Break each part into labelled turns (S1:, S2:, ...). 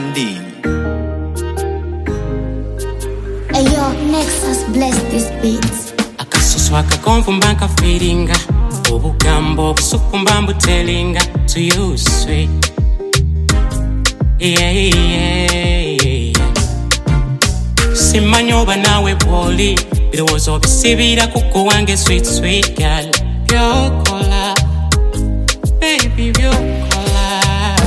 S1: Lubandi.
S2: Ayo, Nexus bless this beat.
S3: Akasusu akakonvumba nkafiringa, obugambo obusukumba mbutelinga. To you sweet, yeah, yeah. Simanyi oba nawe bwoli, birowoozo obisibira kuko wange sweet sweet girl. Byokola, baby byokola.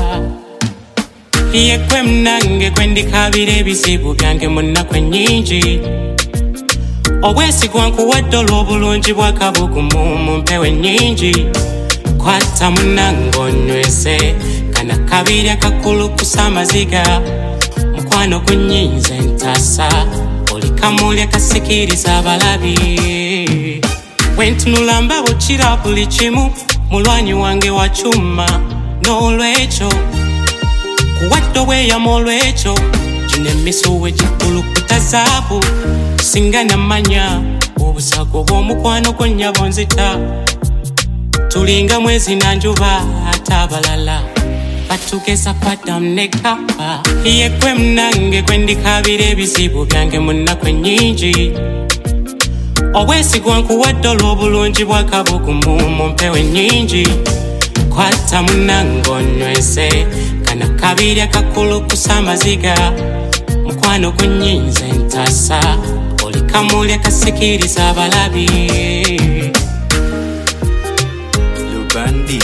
S3: Yekwe mnange kwendikabira ebizibu byange mu nnaku ennyingi. Obwesigwa nkuwadde olw'obulungi bwa kabugu mu mpewo ennyingi. Kwata munange onyweze, kana kabiri akakulukusa amaziga. Mukwano gunyinze ntasa, oli kamuli akasikiriza abalabi. Wentunula mba bukira buli kimu, mulwanyi wange wa kyuma. N'olwekyo kuwadde obweyamo olwekyo, gino emisu wegikulukuta zaabu. Singa namanya obusago bw'omukwano gwo nnyabo nzita. Tulinga mwezi na njuba ate abalala batugeza kwa Adam ne Kapa. Yekwe mnange kwendikabira ebizibu byange mu nnaku ennyingi. Obwesigwa nkuwadde olw'obulungi bwa kabugu mu mpewo ennyingi. Kwata munange onyweze, kana kabiri akakulukusa amaziga. Mukwano gunyinze ntasa, oli kamuli akasikiriza abalabi.
S1: Lubandi.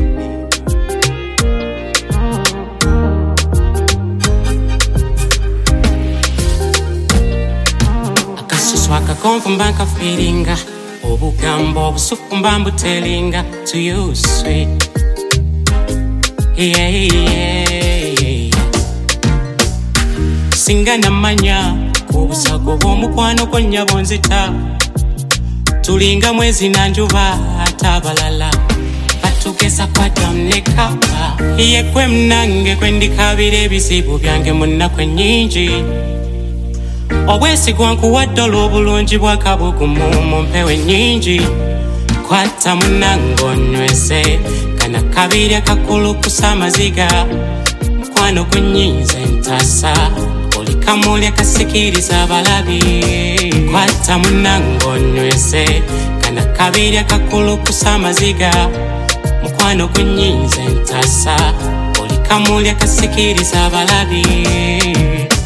S3: Akasusu akakonvumba nkafiringa, obugambo obusukumba mbutelinga. To you sweet, yeah, yeah. Singa namanya obusago bw'omukwano gwo nnyabo nzita. Tulinga mwezi na njuba ate abalala batugeza kwa Adam ne Kapa. Yekwe mnange kwendikabira ebizibu byange mu nnaku ennyingi. Obwesigwa nkuwadde olw'obulungi bwa kabugu mu mpewo ennyingi. Kwata munange onyweze, kana kabiri akakulukusa amaziga. Mukwano gunyinze ntasa, oli kamuli akasikiriza abalabi. Kwata munange onyweze, kana kabiri akakulukusa amaziga. Mukwano gunyinze ntasa, oli kamuli akasikiriza abalabi.